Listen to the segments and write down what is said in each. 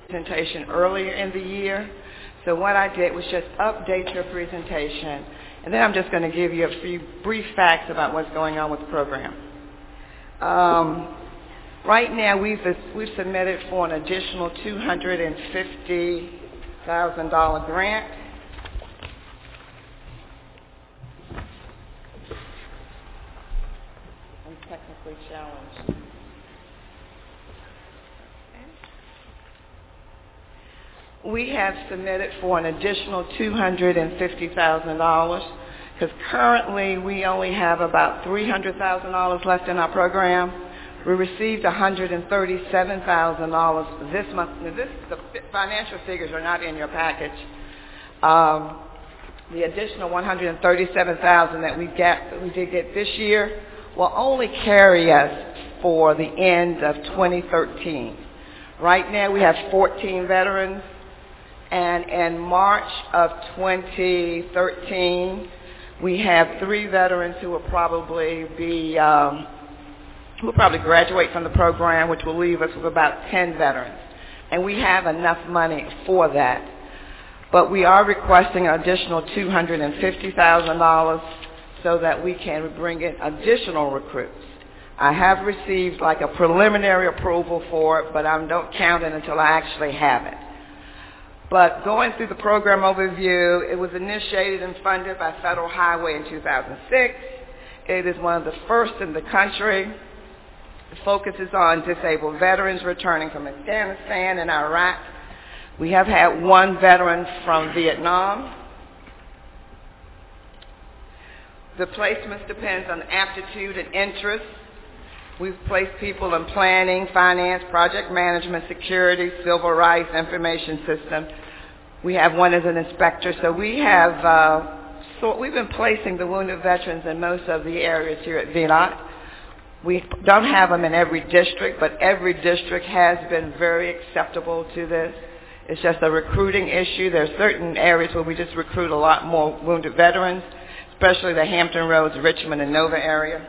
presentation earlier in the year. So what I did was just update your presentation, and then I'm just going to give you a few brief facts about what's going on with the program. Right now, we've submitted for an additional $250,000 grant. I'm technically challenged. We have submitted for an additional $250,000 because currently we only have about $300,000 left in our program. We received $137,000 this month. Now the financial figures are not in your package. The additional $137,000 that we did get this year will only carry us for the end of 2013. Right now we have 14 veterans, and in March of 2013 we have 3 veterans who will probably graduate from the program, which will leave us with about 10 veterans. And we have enough money for that. But we are requesting an additional $250,000 so that we can bring in additional recruits. I have received like a preliminary approval for it, but I don't count it until I actually have it. But going through the program overview, it was initiated and funded by Federal Highway in 2006. It is one of the first in the country. The focus is on disabled veterans returning from Afghanistan and Iraq. We have had 1 veteran from Vietnam. The placements depends on aptitude and interest. We've placed people in planning, finance, project management, security, civil rights, information system. We have 1 as an inspector. So we have, we've been placing the wounded veterans in most of the areas here at VDOT. We don't have them in every district, but every district has been very acceptable to this. It's just a recruiting issue. There are certain areas where we just recruit a lot more wounded veterans, especially the Hampton Roads, Richmond, and Nova area.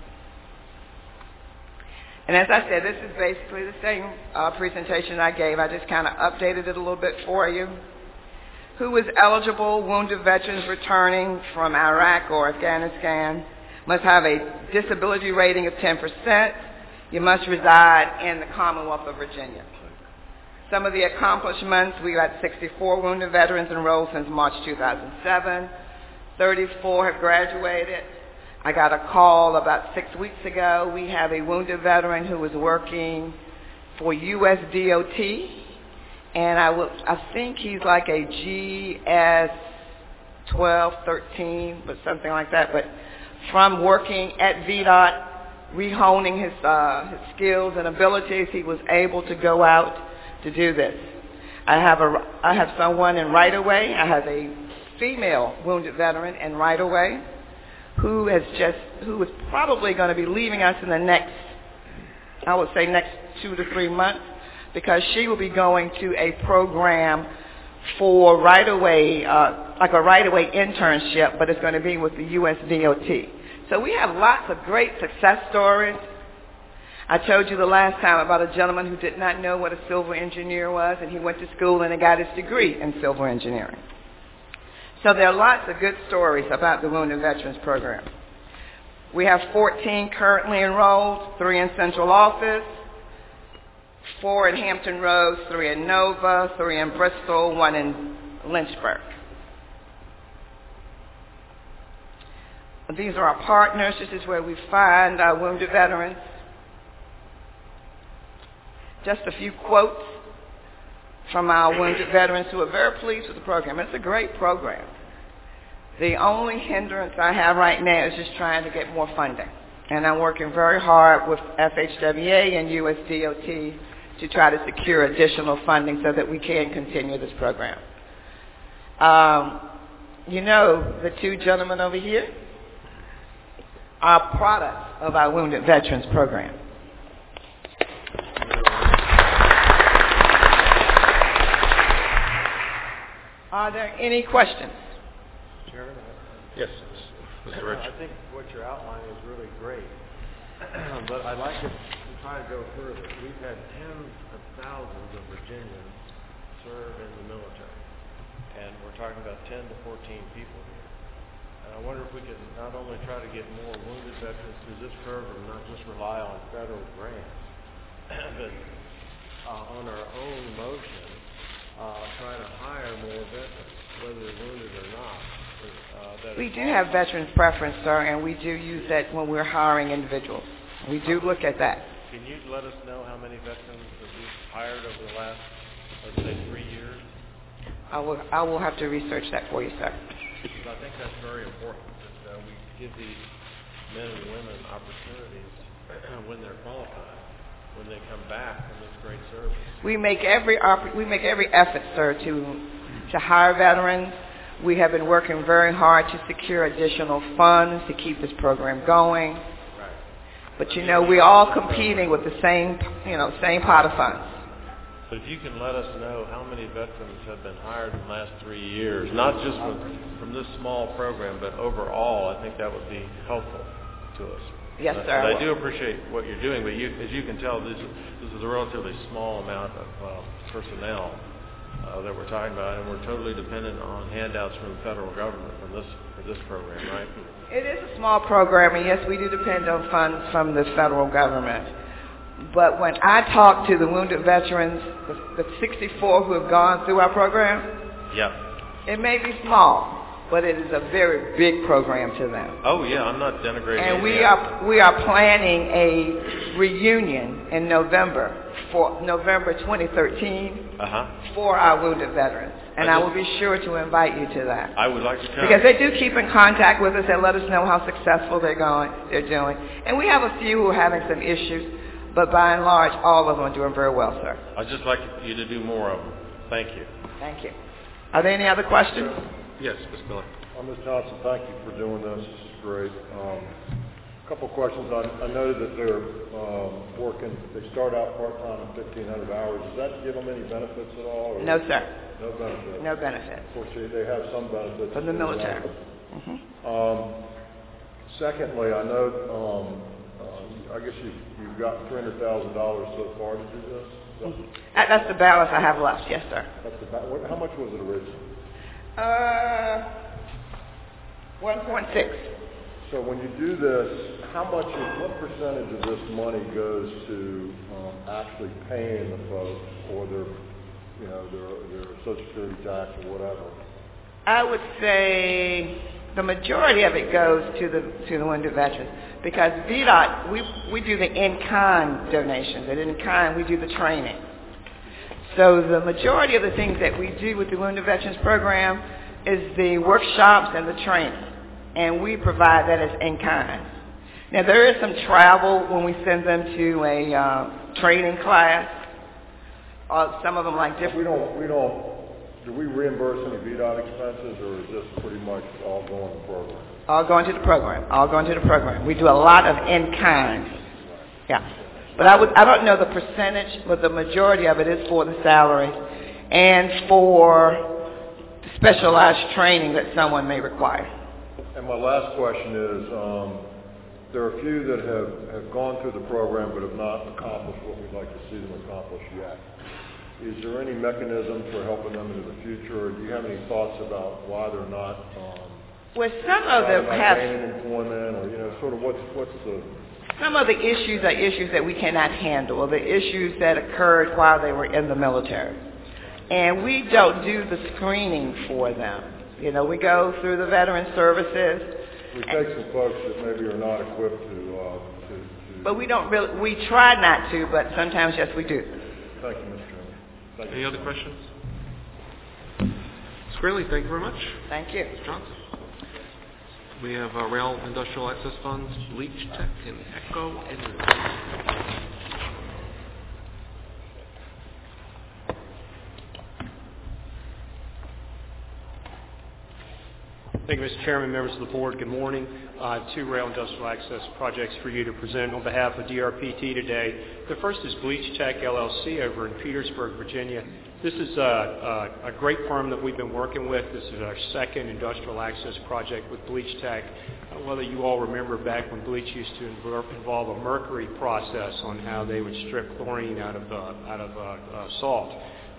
And as I said, this is basically the same presentation I gave. I just kind of updated it a little bit for you. Who is eligible? Wounded veterans returning from Iraq or Afghanistan must have a disability rating of 10%. You must reside in the Commonwealth of Virginia. Some of the accomplishments: we had 64 wounded veterans enrolled since March 2007. 34 have graduated. I got a call about 6 weeks ago. We have a wounded veteran who was working for U.S. DOT, and I think he's like a GS 12, 13, but something like that. But from working at VDOT, rehoning his skills and abilities, he was able to go out to do this. I have someone in Right-of-Way. I have a female wounded veteran in Right-of-Way who is probably going to be leaving us in the next 2 to 3 months, because she will be going to a program for right-of-way, like a right-of-way internship, but it's going to be with the U.S. DOT. So we have lots of great success stories. I told you the last time about a gentleman who did not know what a civil engineer was, and he went to school and he got his degree in civil engineering. So there are lots of good stories about the Wounded Veterans Program. We have 14 currently enrolled, 3 in central office, 4 in Hampton Roads, 3 in Nova, 3 in Bristol, 1 in Lynchburg. These are our partners. This is where we find our wounded veterans. Just a few quotes from our wounded veterans who are very pleased with the program. It's a great program. The only hindrance I have right now is just trying to get more funding. And I'm working very hard with FHWA and USDOT to try to secure additional funding so that we can continue this program. You know, the 2 gentlemen over here are products of our Wounded Veterans Program. Are there any questions? Chairman? Yes, Mr. Rich. I think what you're outlining is really great, but I'd like to try to go further. We've had tens of thousands of Virginians serve in the military. And we're talking about 10 to 14 people here. And I wonder if we could not only try to get more wounded veterans through this program, not just rely on federal grants, but on our own motion, try to hire more veterans, whether they're wounded or not. We do have veterans preference, sir, and we do use that when we're hiring individuals. We do look at that. Can you let us know how many veterans that we've hired over the last, let's say, 3 years? I will have to research that for you, sir. Because I think that's very important, that we give these men and women opportunities when they're qualified, when they come back from this great service. We make every effort, sir, to hire veterans. We have been working very hard to secure additional funds to keep this program going. Right. But we're all competing with the same pot of funds. But if you can let us know how many veterans have been hired in the last 3 years, not just from this small program, but overall, I think that would be helpful to us. Yes, sir. I do appreciate what you're doing, but as you can tell, this is a relatively small amount of personnel that we're talking about, and we're totally dependent on handouts from the federal government for this program, right? It is a small program, and yes, we do depend on funds from the federal government. But when I talk to the wounded veterans, the 64 who have gone through our program, it may be small, but it is a very big program to them. Oh yeah, I'm not denigrating. And we are planning a reunion in November, for November 2013, for our wounded veterans. And I will be sure to invite you to that. I would like to come. Because they do keep in contact with us and let us know how successful they're doing. And we have a few who are having some issues, but by and large, all of them are doing very well, sir. I'd just like you to do more of them. Thank you. Thank you. Are there any other questions? Yes, Ms. Miller. Ms. Johnson, thank you for doing this. This is great. A couple of questions. I noted that they're working, they start out part-time at 1,500 hours. Does that give them any benefits at all? Or No, sir. No benefits? No benefits. Of course, they have some benefits. From the military. Secondly, I know, I guess you've got $300,000 so far to do this? That's the balance I have left, yes, sir. How much was it originally? 1.6. So when you do this, what percentage of this money goes to actually paying the folks or their Social Security tax or whatever? I would say the majority of it goes to the wounded veterans, because VDOT, we do the in-kind donations, and in-kind we do the training. So the majority of the things that we do with the Wounded Veterans Program is the workshops and the training, and we provide that as in-kind. Now there is some travel when we send them to a training class. Some of them like different. Do we reimburse any VDOT expenses, or is this pretty much all going to the program? All going to the program. We do a lot of in-kind. Yeah. But I don't know the percentage, but the majority of it is for the salaries and for specialized training that someone may require. And my last question is, there are a few that have gone through the program but have not accomplished what we'd like to see them accomplish yet. Is there any mechanism for helping them into the future, or do you have any thoughts about why they're not well, some of them have gaining employment, or sort of what's the... Some of the issues are issues that we cannot handle, the issues that occurred while they were in the military. And we don't do the screening for them. We go through the veteran services. We take some folks that maybe are not equipped to But we don't really, we try not to, but sometimes, yes, we do. Thank you, Mr. Chairman. Thank you. Any other questions? Ms. Greeley, thank you very much. Thank you. Ms. Johnson. We have Rail Industrial Access Funds, Bleach Tech, and Echo Energy. Thank you, Mr. Chairman, members of the board. Good morning. I have two rail industrial access projects for you to present on behalf of DRPT today. The first is Bleach Tech LLC over in Petersburg, Virginia. This is a great firm that we've been working with. This is our second industrial access project with Bleach Tech. Whether you all remember back when bleach used to involve a mercury process on how they would strip chlorine out of salt.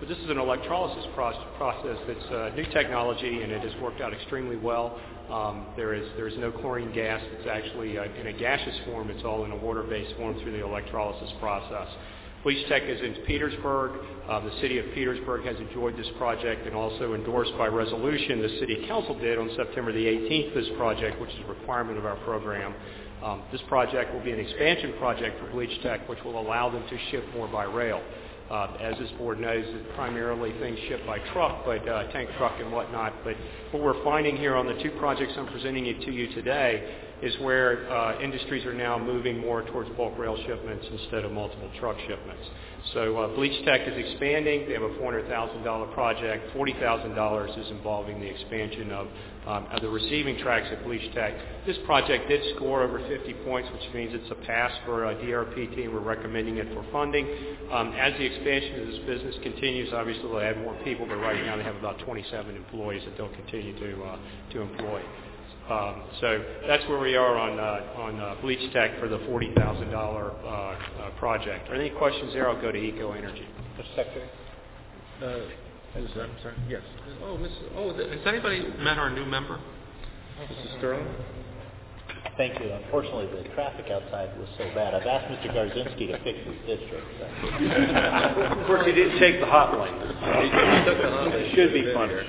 But this is an electrolysis process that's new technology, and it has worked out extremely well. There is no chlorine gas. It's actually in a gaseous form. It's all in a water-based form through the electrolysis process. Bleach Tech is in Petersburg. The city of Petersburg has enjoyed this project and also endorsed by resolution. The city council did on September the 18th this project, which is a requirement of our program. This project will be an expansion project for Bleach Tech, which will allow them to ship more by rail. As this board knows, primarily things shipped by truck, but tank truck and whatnot. But what we're finding here on the two projects I'm presenting it to you today is where industries are now moving more towards bulk rail shipments instead of multiple truck shipments. So Bleach Tech is expanding. They have a $400,000 project. $40,000 is involving the expansion of the receiving tracks at Bleach Tech. This project did score over 50 points, which means it's a pass for DRPT, and we're recommending it for funding. As the expansion of this business continues, obviously they'll add more people, but right now they have about 27 employees that they'll continue to employ. So that's where we are on Bleach Tech for the $40,000 project. Are there any questions there? I'll go to Eco Energy. Mr. Secretary. I'm sorry. Yes. Has anybody met our new member, Mrs. Sterling? Thank you. Unfortunately, the traffic outside was so bad. I've asked Mr. Garzinski to fix his district. Of course, he didn't take the hot lane. He took the hot lane. It should be punished.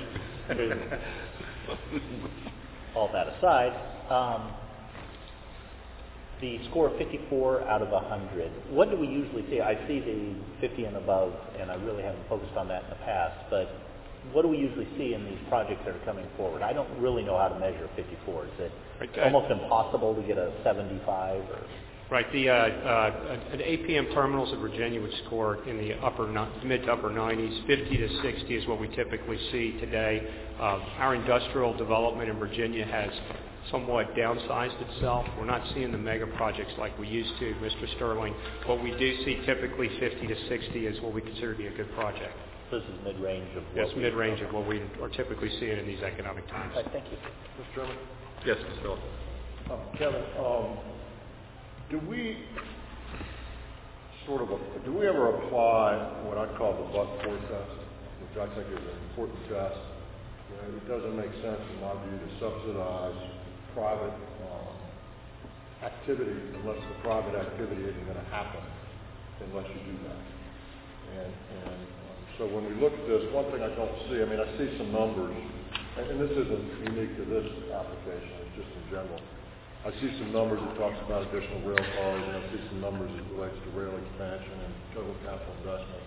All that aside, the score of 54 out of 100, what do we usually see? I see the 50 and above, and I really haven't focused on that in the past, but what do we usually see in these projects that are coming forward? I don't really know how to measure 54. Is it almost impossible to get a 75? Or? Right. An APM terminals in Virginia would score in the mid to upper 90s. 50 to 60 is what we typically see today. Our industrial development in Virginia has somewhat downsized itself. We're not seeing the mega projects like we used to, Mr. Sterling. What we do see typically 50 to 60 is what we consider to be a good project. This is mid-range of what Yes, mid-range of what we are typically seeing in these economic times. Right, thank you. Mr. Chairman? Yes, Mr. Phillips. Kevin, do we ever apply what I'd call the but-for test, which I think is an important test? It doesn't make sense, in my view, to subsidize private activity unless the private activity isn't going to happen unless you do that. And so when we look at this, one thing I don't see, I see some numbers, and this isn't unique to this application, it's just in general. I see some numbers that talks about additional rail cars, and I see some numbers that relates to rail expansion and total capital investment.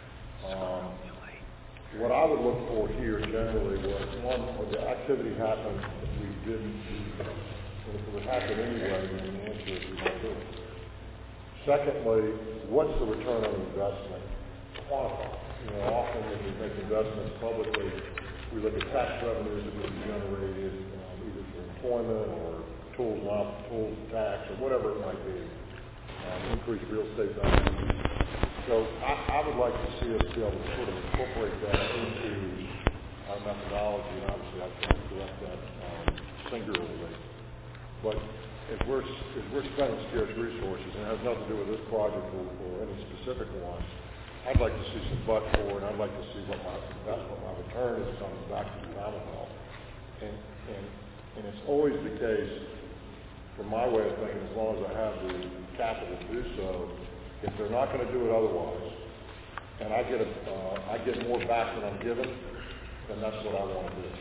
What I would look for here generally was, one, when the activity happened, if we didn't do that. And if it would happen anyway, then the answer is we don't do it. Secondly, what's the return on investment? Quantify. Often when we make investments publicly, we look at tax revenues that would be generated either through employment or tools tax, or whatever it might be, increased real estate value. So I would like to see us be able to sort of incorporate that into our methodology, and obviously I can't direct that singularly. But if we're spending scarce resources, and it has nothing to do with this project or any specific ones, I'd like to see some but-for, and I'd like to see what my investment, my return is coming back to the Commonwealth. And it's always the case, from my way of thinking, as long as I have the capital to do so, if they're not going to do it otherwise, and I get more back than I'm given, then that's what I want to do.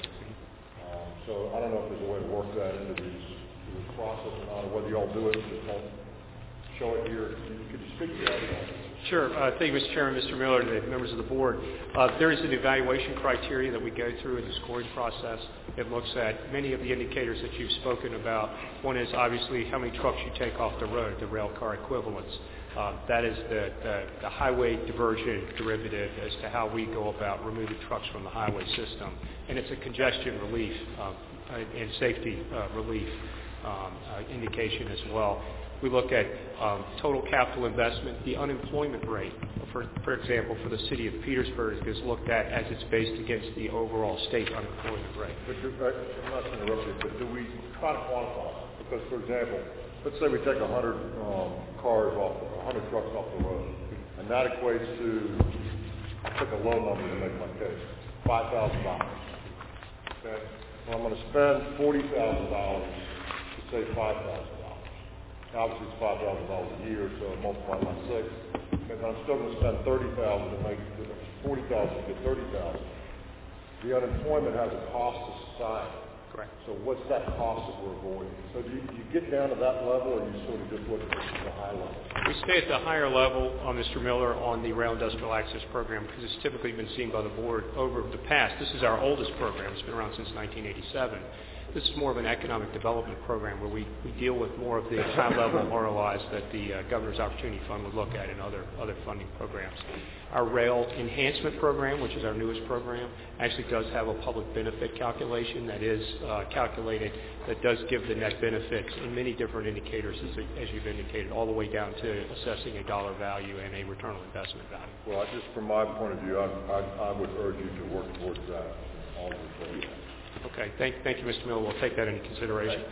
So I don't know if there's a way to work that into this process or not, or whether you all do it, just don't show it here. Could you speak to that? Sure. Thank you, Mr. Chairman, Mr. Miller, and the members of the board. There is an evaluation criteria that we go through in the scoring process. It looks at many of the indicators that you've spoken about. One is obviously how many trucks you take off the road, the rail car equivalents. That is the highway diversion derivative as to how we go about removing trucks from the highway system. And it's a congestion relief and safety relief indication as well. We look at total capital investment. The unemployment rate, for example, for the city of Petersburg is looked at as it's based against the overall state unemployment rate. But I'm not to interrupt you, but do we try to quantify? Because, for example, let's say we take 100 trucks off the road, and that equates to I'll pick a low number to make my case, $5,000. Okay? Well, I'm going to spend $40,000 to save $5,000. Obviously, it's $5,000 a year, so multiply by 6. And I'm still going to spend $30,000 to make $40,000 to get $30,000. The unemployment has a cost to society. Correct. So what's that cost that we're avoiding? So do you get down to that level, or you sort of just look at the high level? We stay at the higher level, Mr. Miller, on the Rail Industrial Access Program because it's typically been seen by the board over the past. This is our oldest program. It's been around since 1987. This is more of an economic development program where we deal with more of the high-level ROIs that the Governor's Opportunity Fund would look at in other funding programs. Our Rail Enhancement Program, which is our newest program, actually does have a public benefit calculation that is calculated that does give the net benefits in many different indicators, as you've indicated, all the way down to assessing a dollar value and a return on investment value. Well, just from my point of view, I would urge you to work towards that in all your programs. Okay. Thank you, Mr. Miller. We'll take that into consideration.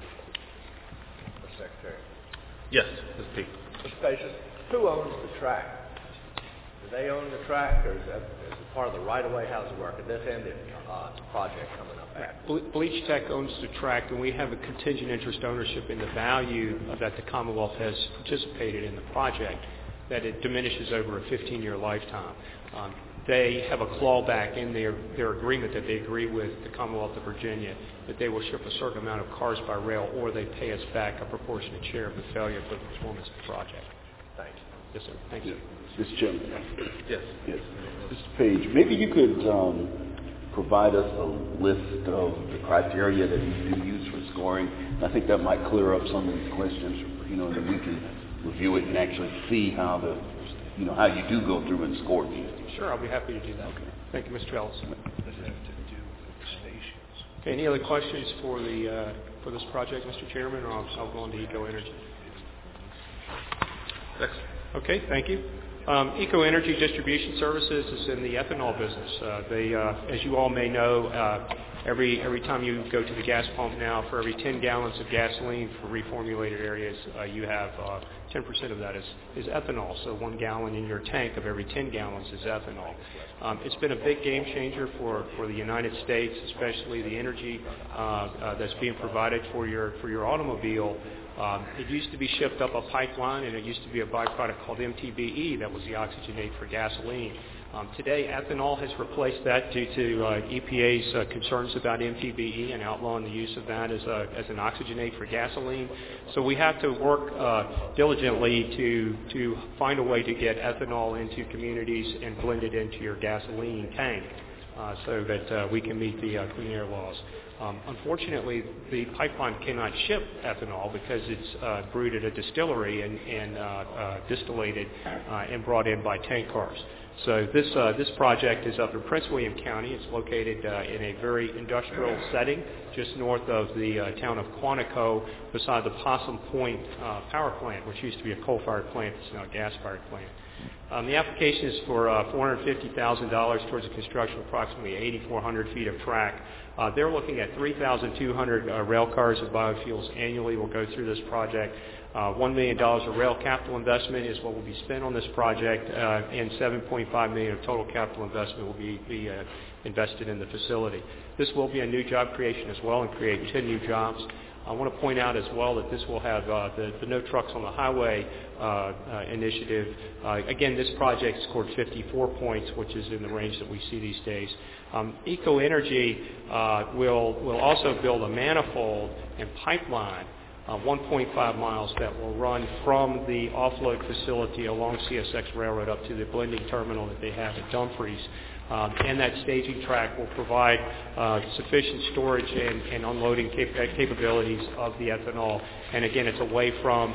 Mr. Secretary. Yes, Ms. Peak. Mr. Spacious, who owns the track? Do they own the track, or is it part of the right-of-way? How does it work? At this end, the project coming up at? Bleach Tech owns the track, and we have a contingent interest ownership in the value that the Commonwealth has participated in the project, that it diminishes over a 15-year lifetime. They have a clawback in their agreement that they agree with the Commonwealth of Virginia that they will ship a certain amount of cars by rail, or they pay us back a proportionate share of the failure for the performance of the project. Thank you. Yes, sir. Thank you. Mr. Chairman. Yes. Yes. Mr. Page, maybe you could provide us a list of the criteria that you use for scoring. I think that might clear up some of these questions, and then we can review it and actually see how how you do go through and score these. Sure, I'll be happy to do that. Okay. Thank you, Mr. Ellis. Does it have to do with stations? Okay, any other questions for this project, Mr. Chairman, or I'll go on to Eco Energy? Excellent. Okay, thank you. Eco Energy Distribution Services is in the ethanol business. They, as you all may know, every time you go to the gas pump now, for every 10 gallons of gasoline for reformulated areas, you have 10% of that is ethanol. So 1 gallon in your tank of every 10 gallons is ethanol. It's been a big game changer for the United States, especially the energy that's being provided for your automobile. It used to be shipped up a pipeline, and it used to be a byproduct called MTBE that was the oxygenate for gasoline. Today, ethanol has replaced that due to EPA's concerns about MTBE and outlawing the use of that as an oxygenate for gasoline. So we have to work diligently to find a way to get ethanol into communities and blend it into your gasoline tank so that we can meet the clean air laws. Unfortunately, the pipeline cannot ship ethanol because it's brewed at a distillery and distillated and brought in by tank cars. So this project is up in Prince William County. It's located in a very industrial setting just north of the town of Quantico beside the Possum Point power plant, which used to be a coal-fired plant. It's now a gas-fired plant. The application is for $450,000 towards the construction of approximately 8,400 feet of track. They're looking at 3,200 rail cars of biofuels annually will go through this project. $1 million of rail capital investment is what will be spent on this project, and $7.5 million of total capital investment will be invested in the facility. This will be a new job creation as well and create 10 new jobs. I want to point out as well that this will have the No Trucks on the Highway initiative. Again, this project scored 54 points, which is in the range that we see these days. Eco Energy will also build a manifold and pipeline 1.5 miles that will run from the offload facility along CSX Railroad up to the blending terminal that they have at Dumfries. And that staging track will provide sufficient storage and unloading capabilities of the ethanol. And again, it's away from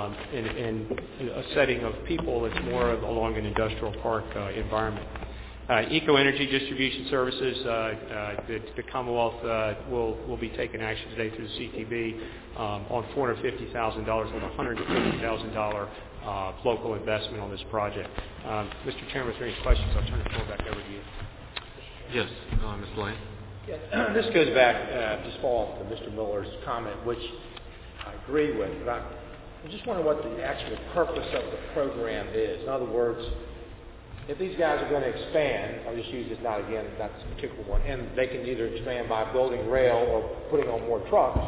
in a setting of people. It's more of along an industrial park environment. Eco Energy Distribution Services, the Commonwealth will be taking action today through the CTB on $450,000 with $150,000 local investment on this project. Mr. Chairman, if there are any questions, I'll turn the floor back over to you. Yes, Ms. Blaine. Yeah, this goes back, just follow up to Mr. Miller's comment, which I agree with, but I just wonder what the actual purpose of the program is. In other words, if these guys are going to expand, I'll just use this not this particular one, and they can either expand by building rail or putting on more trucks,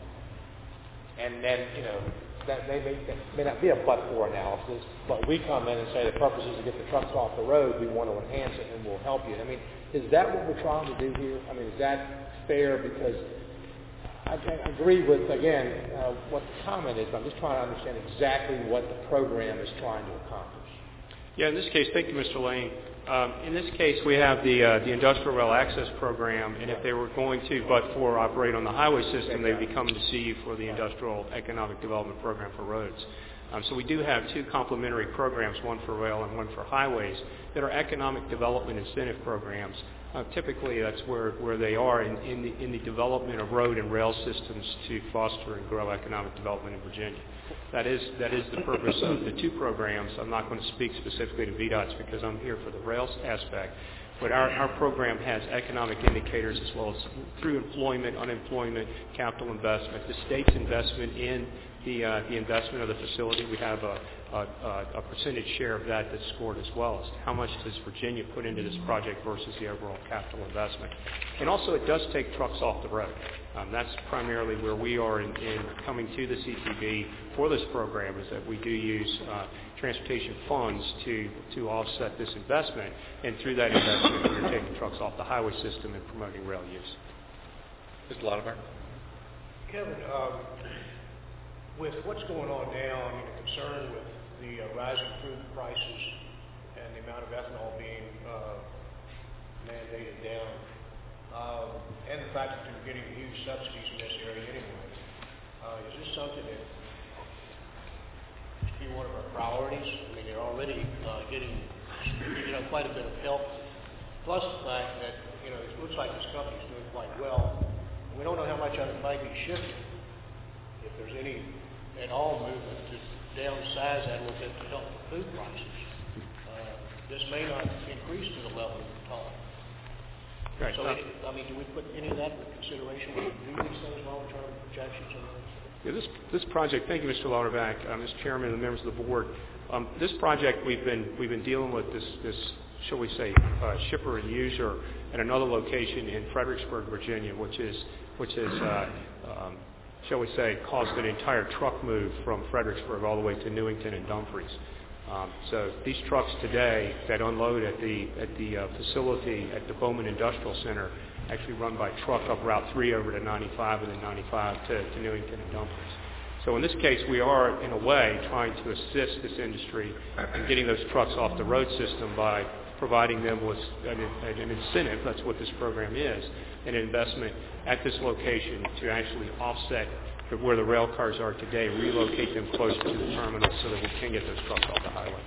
and then, that may not be a but-for analysis, but we come in and say the purpose is to get the trucks off the road, we want to enhance it and we'll help you. I mean, is that what we're trying to do here? I mean, is that fair? Because I agree with, again, what the comment is, but I'm just trying to understand exactly what the program is trying to accomplish. Yeah, in this case, thank you, Mr. Lane. In this case, we have the Industrial Rail Access Program, and if they were going to, but for operate on the highway system, they'd be coming to see you for the Industrial Economic Development Program for roads. So we do have two complementary programs, one for rail and one for highways, that are economic development incentive programs. Typically, that's where they are in the development of road and rail systems to foster and grow economic development in Virginia. That is the purpose of the two programs. I'm not going to speak specifically to VDOTs because I'm here for the rail aspect, but our program has economic indicators as well as through employment, unemployment, capital investment. The state's investment in the investment of the facility, we have a percentage share of that that's scored as well as how much does Virginia put into this project versus the overall capital investment. And also it does take trucks off the road. That's primarily where we are in coming to the CTB for this program, is that we do use transportation funds to offset this investment, and through that investment we're taking trucks off the highway system and promoting rail use. Mr. Lauterbach? Kevin, with what's going on now, I mean, the concern with the rising food prices and the amount of ethanol being mandated down, and the fact that you're getting huge subsidies in this area anyway, is this something that should be one of our priorities? I mean, they're already getting quite a bit of help, plus the fact that it looks like this company's doing quite well. And we don't know how much of it might be shifted, if there's any at all movement to downsize that a little bit to help the food prices. This may not increase to the level of the top. Right. So, do we put any of that into consideration when we do these things, long-term projections and things? Yeah, this project, thank you, Mr. Lauterbach, Mr. Chairman, and the members of the board. This project we've been dealing with this shall we say, shipper and user at another location in Fredericksburg, Virginia, which is shall we say, caused an entire truck move from Fredericksburg all the way to Newington and Dumfries. So these trucks today that unload at the facility at the Bowman Industrial Center actually run by truck up Route 3 over to 95 and then 95 to Newington and Dumfries. So in this case, we are, in a way, trying to assist this industry in getting those trucks off the road system by providing them with an incentive, that's what this program is, an investment at this location to actually offset where the rail cars are today, relocate them closer to the terminal so that we can get those trucks off the highway.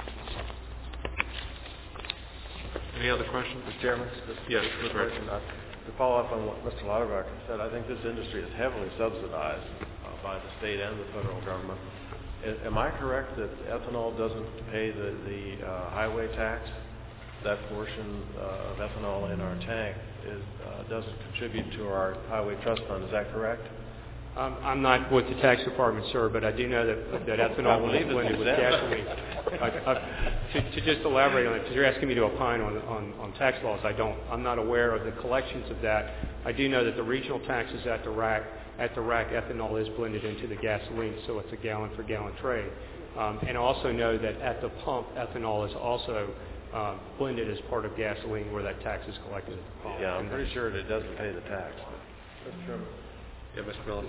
Any other questions? Mr. Chairman? Yes, Mr. Richardson. To follow up on what Mr. Lauterbach said, I think this industry is heavily subsidized by the state and the federal government. Am I correct that ethanol doesn't pay the highway tax? That portion of ethanol in our tank doesn't contribute to our highway trust fund. Is that correct? I'm not with the tax department, sir, but I do know that ethanol when blended with gasoline. To just elaborate on it, because you're asking me to opine on tax laws, I'm not aware of the collections of that. I do know that the regional taxes at the rack ethanol is blended into the gasoline, so it's a gallon for gallon trade. And I also know that at the pump, ethanol is also blended as part of gasoline where that tax is collected at the pump. Yeah, I'm pretty sure that it doesn't pay the tax. Mr. Chairman. Yeah, Mr. Miller.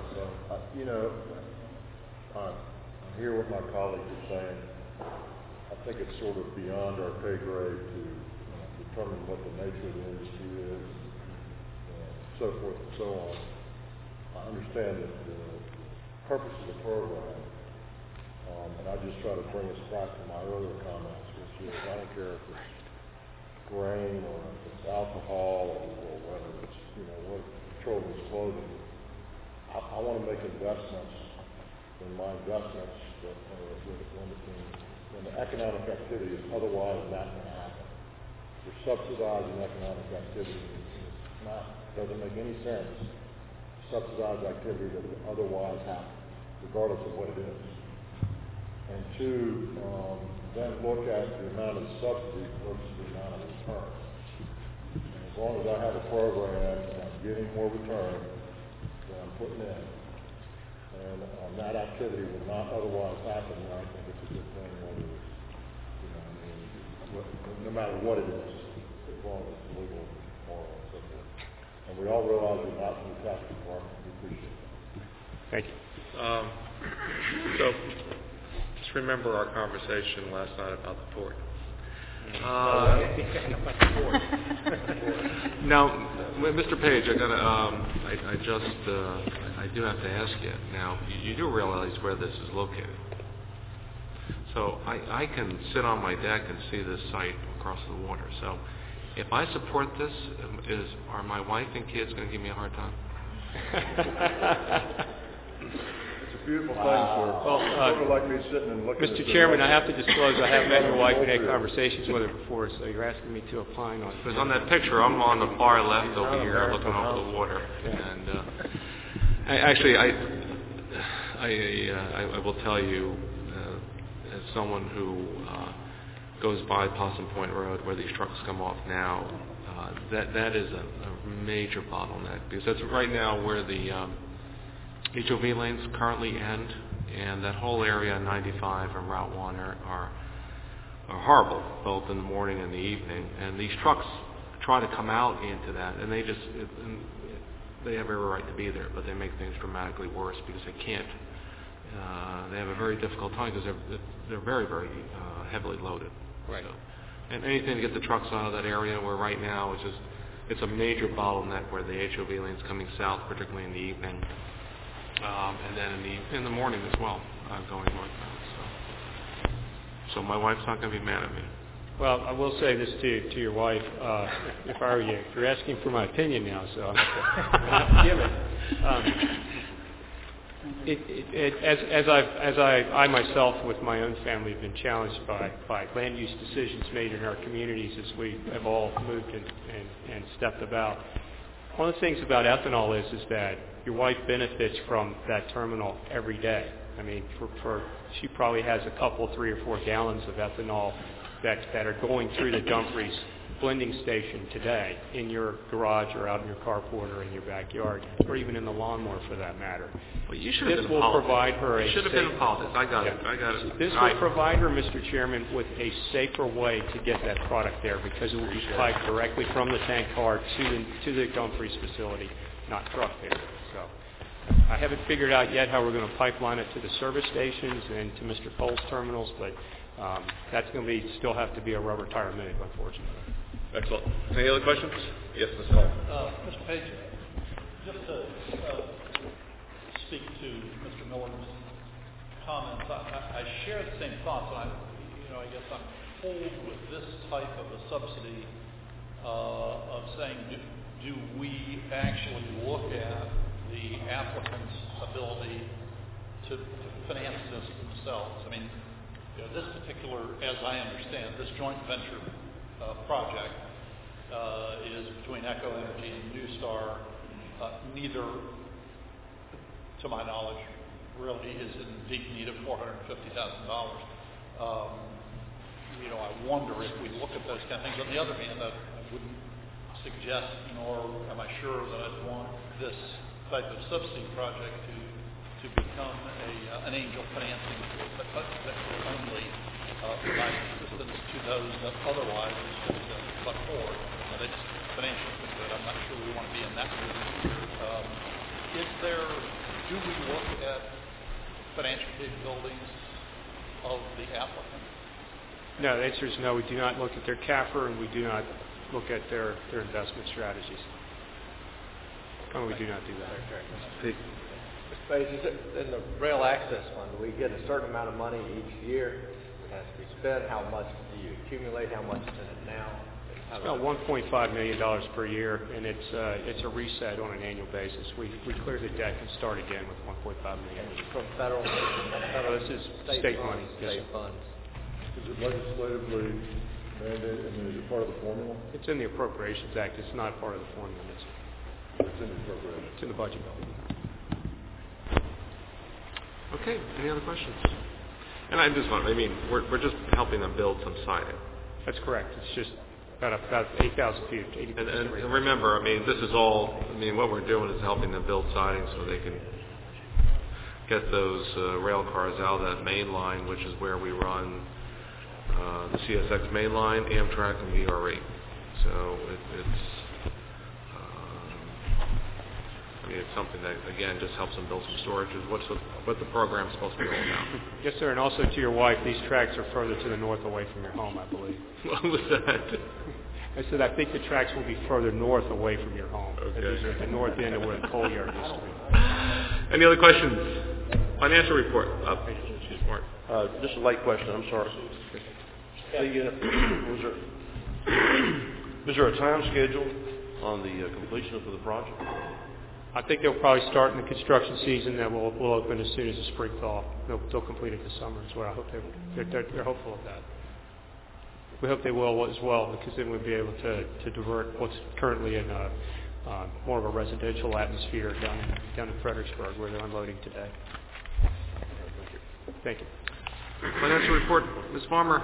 I hear what my colleague is saying. I think it's sort of beyond our pay grade to determine what the nature of the industry is, and so forth and so on. I understand that the purpose of the program, and I just try to bring us back to my earlier comments, which is I don't care if it's grain or if it's alcohol or whether it's what children's clothing. I want to make investments in my investments that when the economic activity is otherwise not going to happen. You're subsidizing economic activity. It doesn't make any sense to subsidize activity that would otherwise happen, regardless of what it is. and two, then look at the amount of subsidy versus the amount of return. And as long as I have a program and I'm getting more return than I'm putting in, and that activity will not otherwise happen, then I think it's a good thing, whether it's, no matter what it is, as long as it's legal, moral, and so forth. And we all realize we're not from the tax department. We appreciate that. Thank you. So, just remember our conversation last night about the port. Now, Mr. Page, I do have to ask you. Now, you do realize where this is located. So I can sit on my deck and see this site across the water. So if I support this, are my wife and kids going to give me a hard time? It's a beautiful thing, sir. Well, sort of like me sitting and looking Mr. Chairman, I have to disclose I have met your wife and had conversations with her before, so you're asking me to opine on it. Because on that picture, I'm on the far left over here looking over the water. And I will tell you, as someone who goes by Possum Point Road where these trucks come off now, that is a major bottleneck, because that's right now where the HOV lanes currently end, and that whole area 95 and Route 1 are horrible, both in the morning and the evening. And these trucks try to come out into that, and they have every right to be there, but they make things dramatically worse because they can't. They have a very difficult time because they're very, very heavily loaded. Right. So, and anything to get the trucks out of that area, where right now it's a major bottleneck where the HOV lane's coming south, particularly in the evening, and then in the morning as well, going northbound. So my wife's not going to be mad at me. Well, I will say this to your wife. If I were you, you're asking for my opinion now, so I'm not give it. As I myself, with my own family, have been challenged by land use decisions made in our communities as we have all moved and stepped about. One of the things about ethanol is that your wife benefits from that terminal every day. I mean, she probably has a couple, 3 or 4 gallons of ethanol that are going through the Dumfries blending station today in your garage or out in your carport or in your backyard, or even in the lawnmower for that matter. Well, you should have this been will provide her a should have been in politics. I got it. This will provide her, Mr. Chairman, with a safer way to get that product there, because it will be piped directly from the tank car to the Dumfries facility, not trucked there. So I haven't figured out yet how we're going to pipeline it to the service stations and to Mr. Pohl's terminals, but that's going to still have to be a rubber tire move, unfortunately. Excellent. Any other questions? Yes, Mr. Hall. Mr. Page, just to speak to Mr. Miller's comments, I share the same thoughts. I guess I'm pulled with this type of a subsidy of saying, do we actually look at the applicant's ability to finance this themselves? I mean, this particular, as I understand, this joint venture project is between Echo Energy and NuStar. Neither, to my knowledge, really is in deep need of $450,000. I wonder if we look at those kind of things. On the other hand, I wouldn't suggest, nor am I sure that I'd want this type of subsidy project to become an angel financing that will only provide assistance to those that otherwise would but for. It's financially good. I'm not sure we want to be in that position. Do we look at financial capabilities of the applicant? No, the answer is no. We do not look at their CAFR, and we do not look at their investment strategies. No, we do not do that. Mr. Page, in the rail access fund, do we get a certain amount of money each year that has to be spent? How much do you accumulate? How much is in it now? It's about $1.5 million per year, and it's a reset on an annual basis. We clear the deck and start again with $1.5 million. From federal? This is state money. State funds. Is it legislatively mandated? I mean, is it part of the formula? It's in the Appropriations Act. It's not part of the formula. It's in the appropriations. It's in the budget bill. Okay. Any other questions? And I just want, we're just helping them build some siding. That's correct. It's just about 8,000 feet. And remember, this is all, what we're doing is helping them build siding so they can get those rail cars out of that main line, which is where we run the CSX main line, Amtrak, and VRE. So it's something that, again, just helps them build some storage, is what the program's supposed to be all about. Yes, sir, and also to your wife, these tracks are further to the north away from your home, I believe. What was that? I said I think the tracks will be further north away from your home. Okay. These are at the north end of where the coal yard used to be. Any other questions? Financial report. Mark. Just a light question, I'm sorry. Was there a time schedule on the completion of the project? I think they'll probably start in the construction season that will open as soon as the spring thaw. They'll complete it this summer as well. I hope they're hopeful of that. We hope they will as well, because then we'll be able to divert what's currently in more of a residential atmosphere down in Fredericksburg, where they're unloading today. Thank you. Financial report, Ms. Farmer.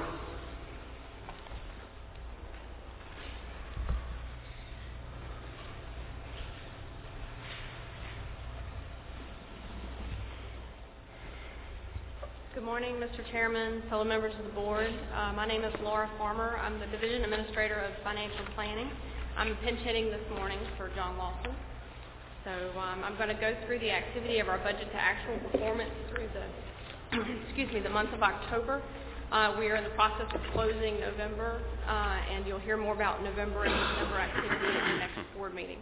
Good morning, Mr. Chairman, fellow members of the board. My name is Laura Farmer. I'm the Division Administrator of Financial Planning. I'm pinch hitting this morning for John Lawson. So I'm going to go through the activity of our budget to actual performance through the the month of October. We are in the process of closing November, and you'll hear more about November and December activity in the next board meeting.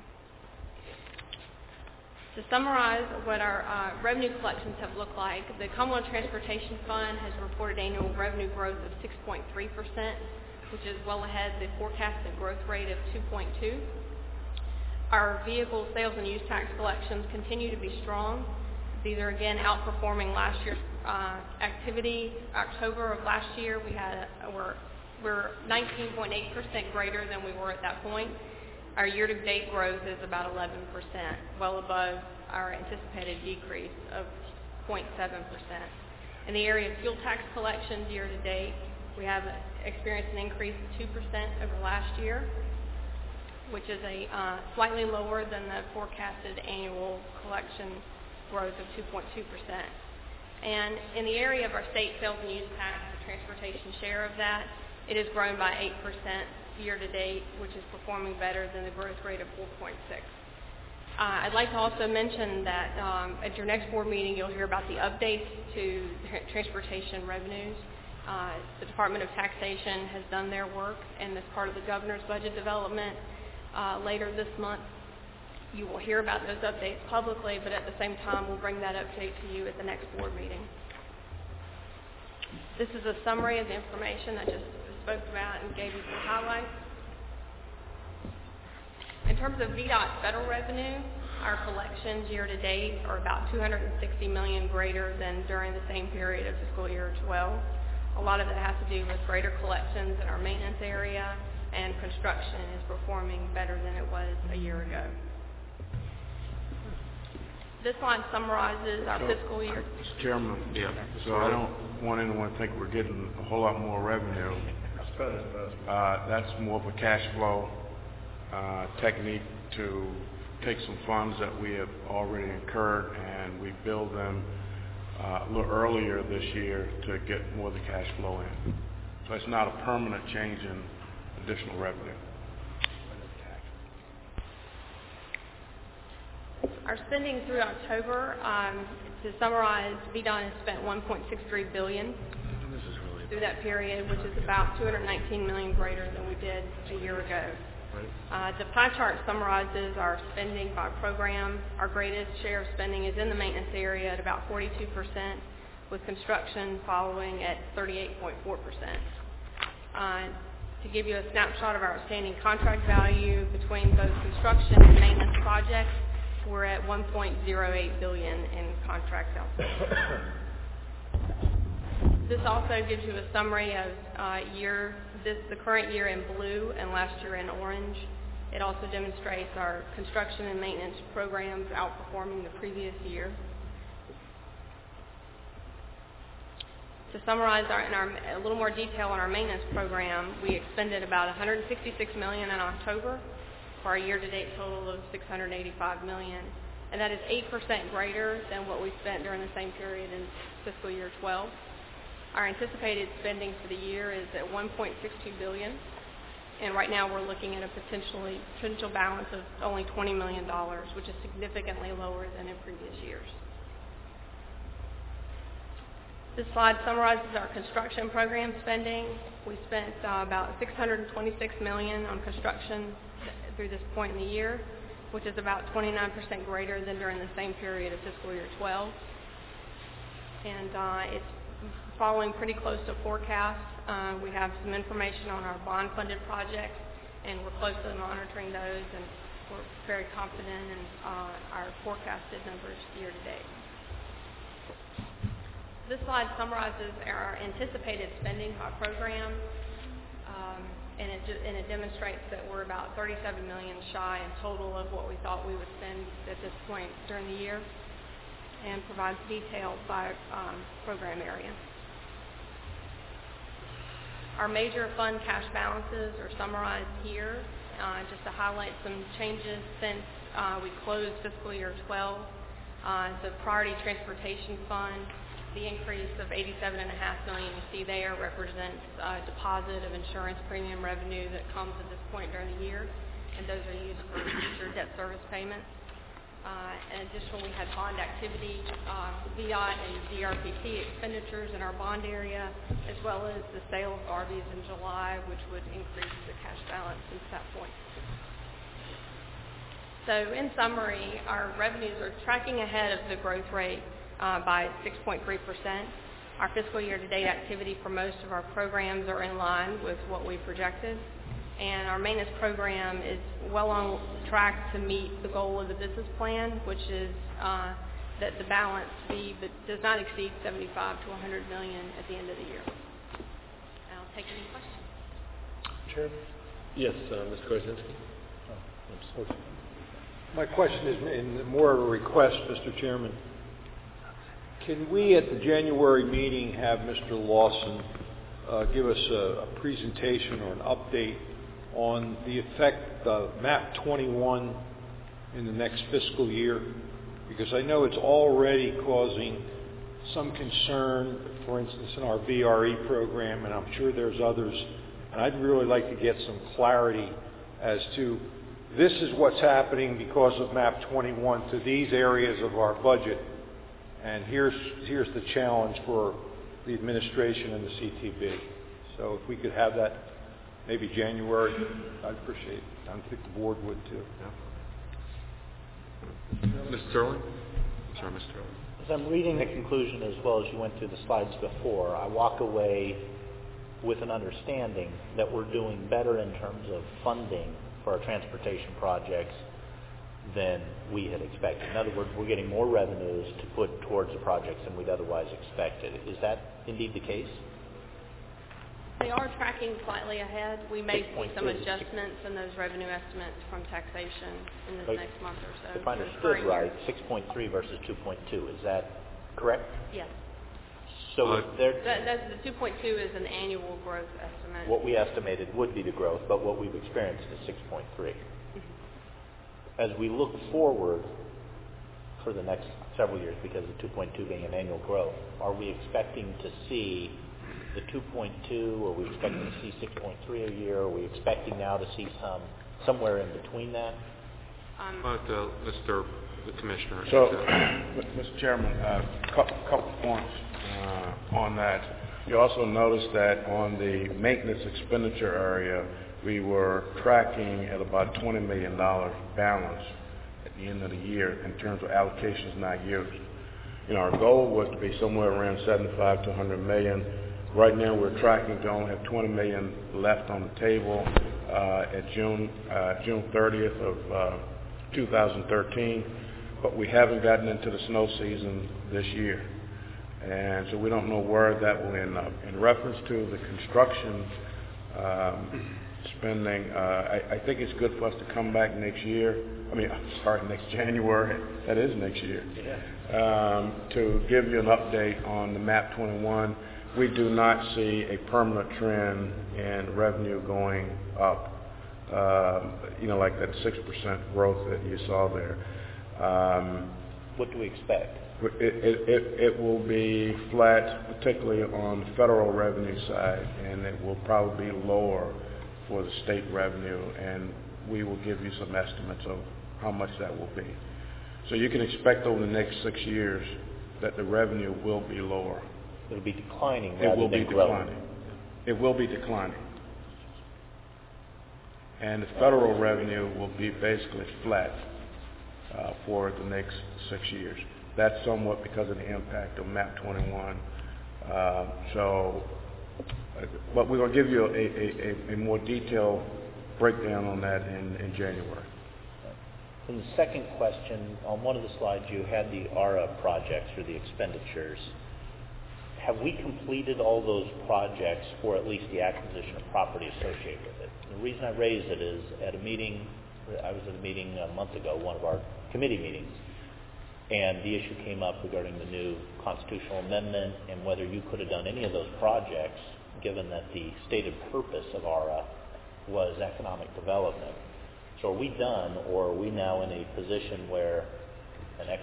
To summarize what our revenue collections have looked like, the Commonwealth Transportation Fund has reported annual revenue growth of 6.3%, which is well ahead the forecasted growth rate of 2.2%. Our vehicle sales and use tax collections continue to be strong. These are again outperforming last year's activity. October of last year, we're 19.8% greater than we were at that point. Our year-to-date growth is about 11%, well above our anticipated decrease of 0.7%. In the area of fuel tax collections year-to-date, we have experienced an increase of 2% over last year, which is slightly lower than the forecasted annual collection growth of 2.2%. And in the area of our state sales and use tax, the transportation share of that, it has grown by 8% year-to-date, which is performing better than the growth rate of 4.6%. I'd like to also mention that at your next board meeting, you'll hear about the updates to transportation revenues. The Department of Taxation has done their work, and as part of the governor's budget development later this month, you will hear about those updates publicly, but at the same time, we'll bring that update to you at the next board meeting. This is a summary of the information I just spoke about and gave you some highlights. In terms of VDOT federal revenue, our collections year-to-date are about $260 million greater than during the same period of fiscal year 12. A lot of it has to do with greater collections in our maintenance area, and construction is performing better than it was a year ago. This slide summarizes our fiscal year. Mr. Chairman, so I don't want anyone to think we're getting a whole lot more revenue. That's more of a cash flow technique to take some funds that we have already incurred, and we build them a little earlier this year to get more of the cash flow in. So it's not a permanent change in additional revenue. Our spending through October, to summarize, VDOT has spent $1.63 billion through that period, which is about $219 million greater than we did a year ago. The pie chart summarizes our spending by program. Our greatest share of spending is in the maintenance area at about 42%, with construction following at 38.4%. To give you a snapshot of our outstanding contract value between both construction and maintenance projects, we're at $1.08 billion in contracts outstanding. This also gives you a summary of the current year in blue and last year in orange. It also demonstrates our construction and maintenance programs outperforming the previous year. To summarize a little more detail on our maintenance program, we expended about $166 million in October for a year-to-date total of $685 million, and that is 8% greater than what we spent during the same period in fiscal year 12. Our anticipated spending for the year is at $1.62 billion, and right now we're looking at a potential balance of only $20 million, which is significantly lower than in previous years. This slide summarizes our construction program spending. We spent about $626 million on construction through this point in the year, which is about 29% greater than during the same period of fiscal year 12. And it's following pretty close to forecast. We have some information on our bond-funded projects, and we're closely monitoring those, and we're very confident in our forecasted numbers year to date. This slide summarizes our anticipated spending by program, and it demonstrates that we're about $37 million shy in total of what we thought we would spend at this point during the year, and provides details by program area. Our major fund cash balances are summarized here, just to highlight some changes since we closed fiscal year 12. The Priority Transportation Fund, the increase of $87.5 million you see there represents a deposit of insurance premium revenue that comes at this point during the year, and those are used for future debt service payments. In addition, we had bond activity, VDOT and DRPT expenditures in our bond area, as well as the sale of RVs in July, which would increase the cash balance since that point. So in summary, our revenues are tracking ahead of the growth rate by 6.3%. Our fiscal year-to-date activity for most of our programs are in line with what we projected, and our maintenance program is well on track to meet the goal of the business plan, which is that the balance does not exceed $75 to $100 million at the end of the year. I'll take any questions. Chairman? Yes, Mr. Kozinski. My question is more of a request, Mr. Chairman. Can we, at the January meeting, have Mr. Lawson give us a presentation or an update on the effect of MAP 21 in the next fiscal year? Because I know it's already causing some concern, for instance, in our VRE program, and I'm sure there's others. And I'd really like to get some clarity as to this is what's happening because of MAP 21 to these areas of our budget. And here's the challenge for the administration and the CTB. So if we could have that maybe January, I'd appreciate it. I think the board would too. Yeah. Mr. Sterling? I'm sorry, Mr. Sterling. As I'm reading the conclusion as well as you went through the slides before, I walk away with an understanding that we're doing better in terms of funding for our transportation projects than we had expected. In other words, we're getting more revenues to put towards the projects than we'd otherwise expected. Is that indeed the case? They are tracking slightly ahead. We may see some adjustments in those revenue estimates from taxation in this next month or so. If I understood right, 6.3 versus 2.2, is that correct? Yes. So the 2.2 is an annual growth estimate. What we estimated would be the growth, but what we've experienced is 6.3. As we look forward for the next several years, because of 2.2 being an annual growth, are we expecting to see the 2.2? Are we expecting to see 6.3 a year? Are we expecting now to see somewhere in between that? Mr. the Commissioner. So, Mr. Chairman, a couple points on that. You also notice that on the maintenance expenditure area, we were tracking at about $20 million balance at the end of the year in terms of allocations not used. Our goal was to be somewhere around 75 to 100 million. Right now we're tracking to only have 20 million left on the table at June 30th of 2013, but we haven't gotten into the snow season this year. And so we don't know where that will end up. In reference to the construction spending, I think it's good for us to come back next year. Next January. That is next year. To give you an update on the MAP 21. we do not see a permanent trend in revenue going up, like that 6% growth that you saw there. What do we expect? It will be flat, particularly on the federal revenue side, and it will probably be lower for the state revenue, and we will give you some estimates of how much that will be. So you can expect over the next 6 years that the revenue will be lower. It'll be declining It rather will than be growing. declining. It will be declining. And the federal revenue will be basically flat for the next 6 years. That's somewhat because of the impact of MAP 21. But we're going to give you a more detailed breakdown on that in January. And the second question, on one of the slides you had the ARA projects or the expenditures. Have we completed all those projects, or at least the acquisition of property associated with it? The reason I raise it is I was at a meeting a month ago, one of our committee meetings, and the issue came up regarding the new constitutional amendment and whether you could have done any of those projects, given that the stated purpose of ARA was economic development. So are we done, or are we now in a position where that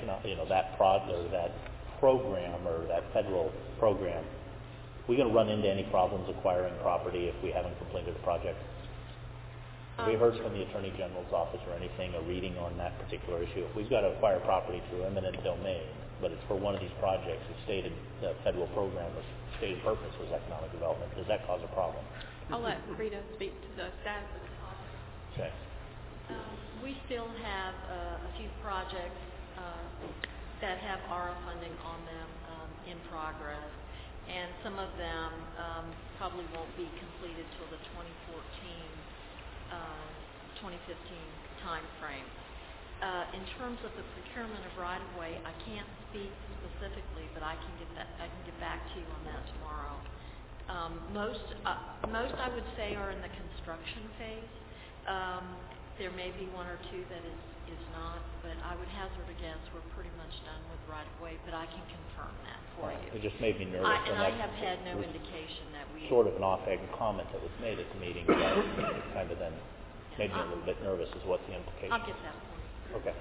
program or that federal program, are we going to run into any problems acquiring property if we haven't completed the project? Have we heard from the Attorney General's office or anything, a reading on that particular issue? If we've got to acquire property through eminent domain, but it's for one of these projects, the federal program, the stated purpose was economic development, does that cause a problem? I'll let Rita speak to the status of the project. Okay. We still have a few projects that have ARA funding on them in progress, and some of them probably won't be completed till the 2015 time frame. In terms of the procurement of right-of-way, I can't speak specifically, but I can get back to you on that tomorrow. Most I would say are in the construction phase. There may be one or two that is not, but I would hazard a guess we're pretty much done with right-of-way, but I can confirm that for you. It just made me nervous. I have had no indication that we... Sort of an off-egg comment that was made at the meeting, but it kind of then made me a little bit nervous as what's the implication. I'll get that for you. Okay.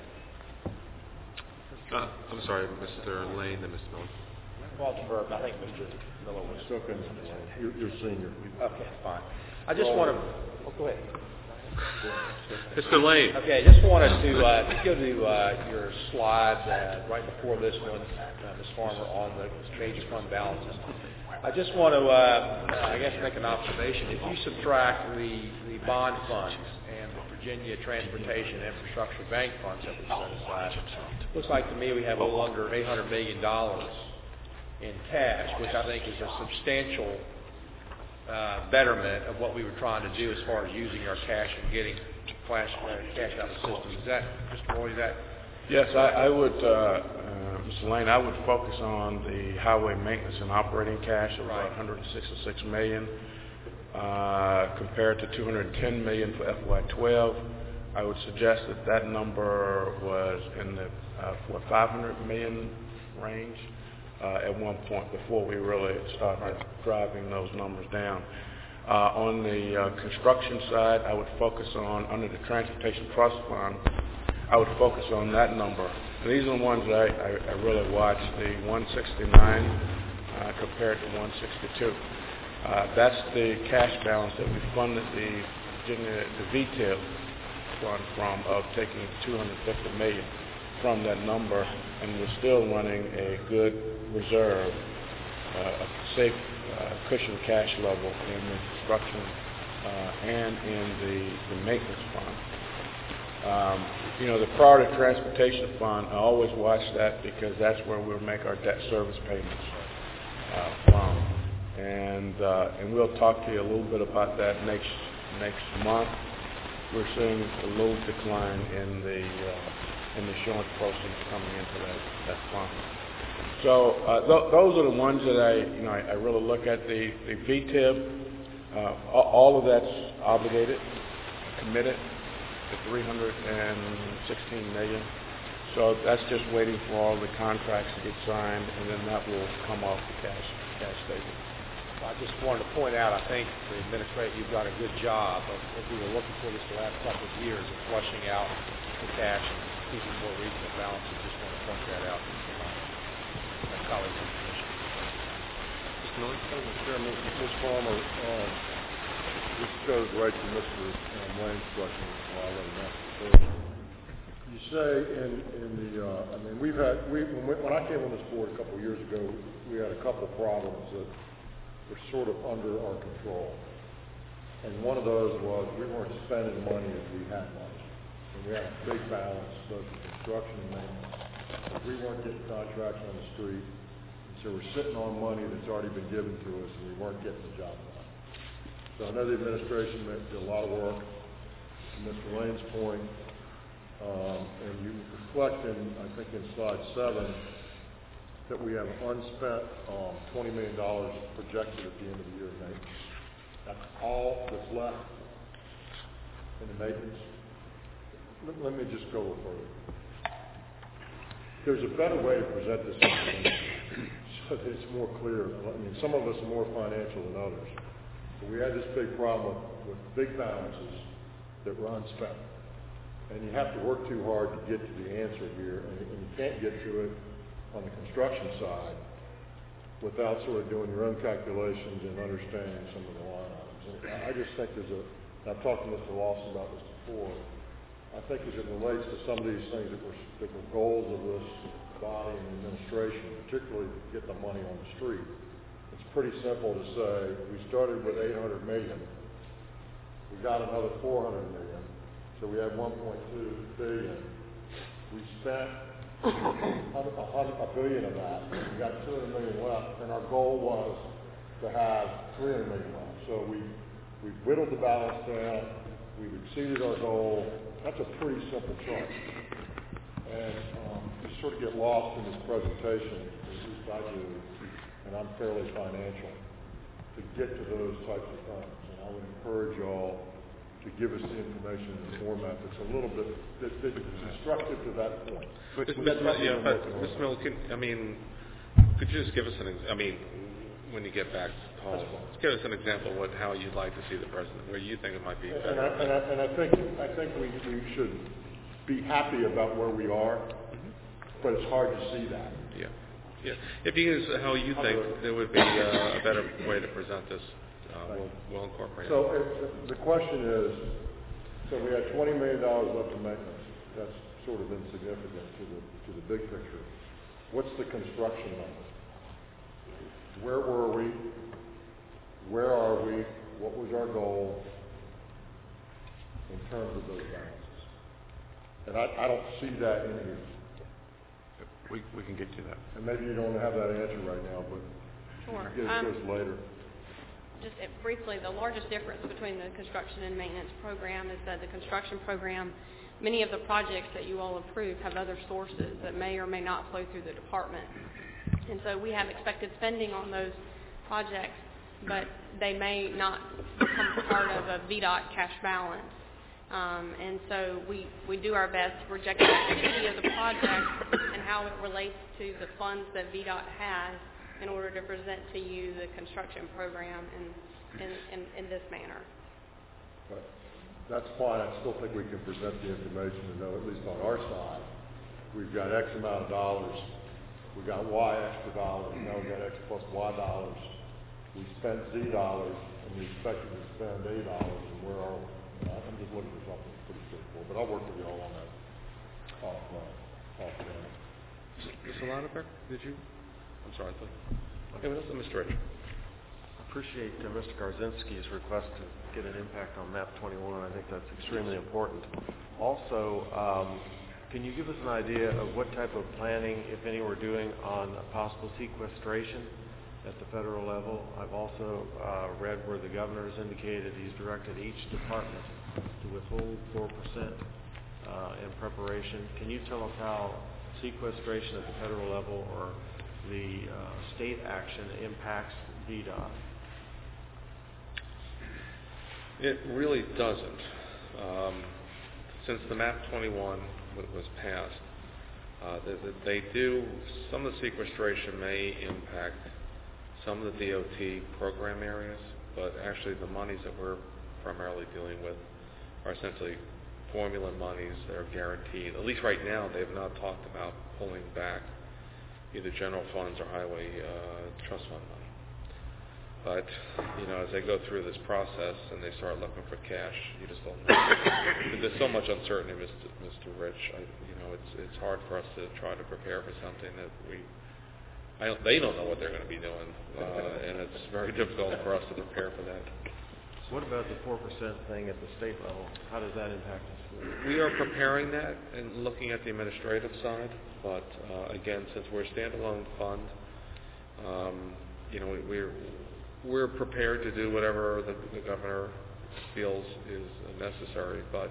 I'm sorry, Mr. Lane, then Mr. Miller. Walter Burke, I think Mr. Miller was... You're senior. Okay, fine. I just want to... Oh, go ahead. Mr. Lane. Okay, just wanted to go to your slide right before this one, Ms. Farmer, on the major fund balances. I just want to, make an observation. If you subtract the bond funds and the Virginia Transportation Infrastructure Bank funds that we set aside, looks like to me we have a little under $800 million in cash, which I think is a substantial betterment of what we were trying to do as far as using our cash and getting cash out of the system. Is that, Mr. Roy, that? Yes, I would, Mr. Lane, I would focus on the highway maintenance and operating cash of about $166 million compared to $210 million for FY12. I would suggest that number was in the $500 million range. At one point before we really started driving those numbers down. On the construction side, I would focus on, under the Transportation Trust Fund, I would focus on that number. And these are the ones that I really watch, the 169 compared to 162. That's the cash balance that we funded the VTIP fund from, of taking $250 million from that number, and we're still running a good reserve, a safe cushion cash level in the construction and in the maintenance fund. The priority transportation fund, I always watch that because that's where we'll make our debt service payments from. And we'll talk to you a little bit about that next month. We're seeing a little decline in the insurance proceeds coming into that fund. So those are the ones that I really look at. The VTIB, all of that's obligated, committed to $316 million. So that's just waiting for all the contracts to get signed, and then that will come off the cash statement. I just wanted to point out, I think the administration, you've done a good job of, if we were looking for this the last couple of years, of flushing out the cash and keeping more reasonable balances. Just want to point that out to my colleagues in the commission. Mr. Miller? Mr. Chairman, Ms. Palmer, this goes right to Mr. Lane's question, so I'll let him ask it first. You say when I came on this board a couple of years ago, we had a couple problems that were sort of under our control. And one of those was we weren't spending money as we had money. And we had a big balance, both in construction and maintenance. We weren't getting contracts on the street. And so we're sitting on money that's already been given to us, and we weren't getting the job done. So I know the administration did a lot of work. To Mr. Lane's point, and you reflect I think in slide 7, that we have unspent $20 million projected at the end of the year in maintenance. That's all that's left in the maintenance. Let me just go a little further. There's a better way to present this information so that it's more clear. I mean, some of us are more financial than others. But we had this big problem with big balances that were unspent. And you have to work too hard to get to the answer here, and you can't get to it on the construction side without sort of doing your own calculations and understanding some of the line items. And I just think I've talked to Mr. Lawson about this before, I think as it relates to some of these things that were goals of this body and administration, particularly to get the money on the street, it's pretty simple to say we started with $800 million, we got another $400 million, so we had $1.2 billion. We spent $1 billion of that. We got $200 million left, and our goal was to have $300 million left. So we've whittled the balance down. We've exceeded our goal. That's a pretty simple chart. And you sort of get lost in this presentation, at least I do, and I'm fairly financial, to get to those types of things. And I would encourage y'all to give us the information in a format that's a little bit that's instructive to that point. But Mr. Miller, could you just give us when you get back, Paul, just give us an example of how you'd like to see the president, where you think it might be better. And I think we should be happy about where we are, but it's hard to see that. Yeah. If you use how you think there would be a better way to present this, we'll incorporate it. So the question is, so we had $20 million left in maintenance. That's sort of insignificant to the big picture. What's the construction number? Where were we? Where are we? What was our goal in terms of those balances? And I don't see that in here. We can get to that. And maybe you don't have that answer right now, but sure. Get it to us later. Just briefly, the largest difference between the construction and maintenance program is that the construction program, many of the projects that you all approve have other sources that may or may not flow through the department. And so we have expected spending on those projects, but they may not become part of a VDOT cash balance. And so we do our best to project the activity of the project and how it relates to the funds that VDOT has in order to present to you the construction program in this manner. But that's fine. I still think we can present the information and know, at least on our side, we've got X amount of dollars, we got Y extra dollars, now we've got X plus Y dollars. We spent Z dollars, and we expected to spend A dollars, and where are we? I'm just looking for something pretty straightforward, but I'll work with you all on that offline. Mr. Laudenberg, I'm sorry, I thought. Okay, well, that's Mr. Richard. I appreciate Mr. Garzinski's request to get an impact on MAP 21. I think that's extremely important. Also, can you give us an idea of what type of planning, if any, we're doing on possible sequestration at the federal level? I've also read where the governor has indicated he's directed each department to withhold 4% in preparation. Can you tell us how sequestration at the federal level or the state action impacts VDOT? It really doesn't. Since the MAP 21 was passed, some of the sequestration may impact some of the DOT program areas, but actually the monies that we're primarily dealing with are essentially formula monies that are guaranteed. At least right now, they have not talked about pulling back either general funds or highway trust fund money. But, as they go through this process and they start looking for cash, you just don't know. There's so much uncertainty, Mr. Rich. It's hard for us to try to prepare for something that they don't know what they're going to be doing, and it's very difficult for us to prepare for that. So what about the 4% thing at the state level? How does that impact us? We are preparing that and looking at the administrative side, but again, since we're a standalone fund, we're prepared to do whatever the governor feels is necessary, but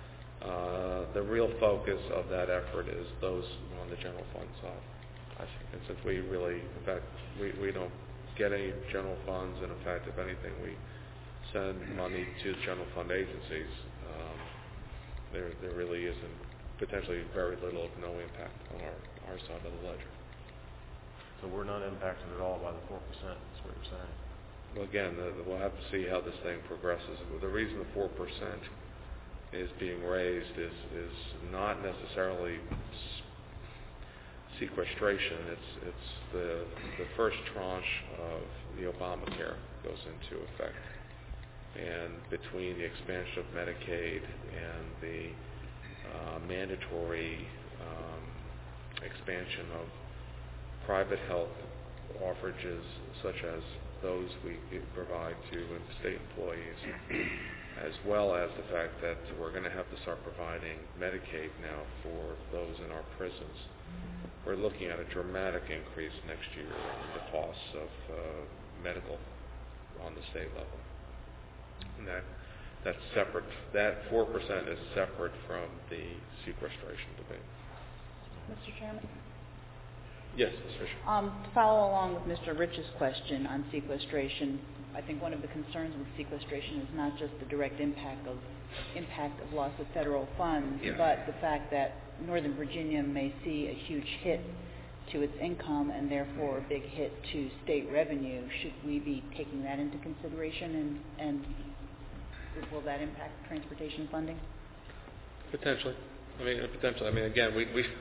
the real focus of that effort is those on the general fund side. And since we really, in fact, we don't get any general funds, and in fact, if anything, we send money to general fund agencies, there really isn't potentially very little of no impact on our side of the ledger. So we're not impacted at all by the 4%, is what you're saying? Well, again, we'll have to see how this thing progresses. The reason the 4% is being raised is not necessarily sequestration. It's the first tranche of the Obamacare goes into effect, and between the expansion of Medicaid and the mandatory expansion of private health offerages such as those we provide to state employees, as well as the fact that we're going to have to start providing Medicaid now for those in our prisons. We're looking at a dramatic increase next year in the costs of medical on the state level. And that's separate. That 4% is separate from the sequestration debate. Mr. Chairman? Yes, Ms. Fisher. To follow along with Mr. Rich's question on sequestration, I think one of the concerns with sequestration is not just the direct impact of loss of federal funds, but the fact that Northern Virginia may see a huge hit to its income and therefore a big hit to state revenue. Should we be taking that into consideration, and will that impact transportation funding? Potentially. Potentially. Again,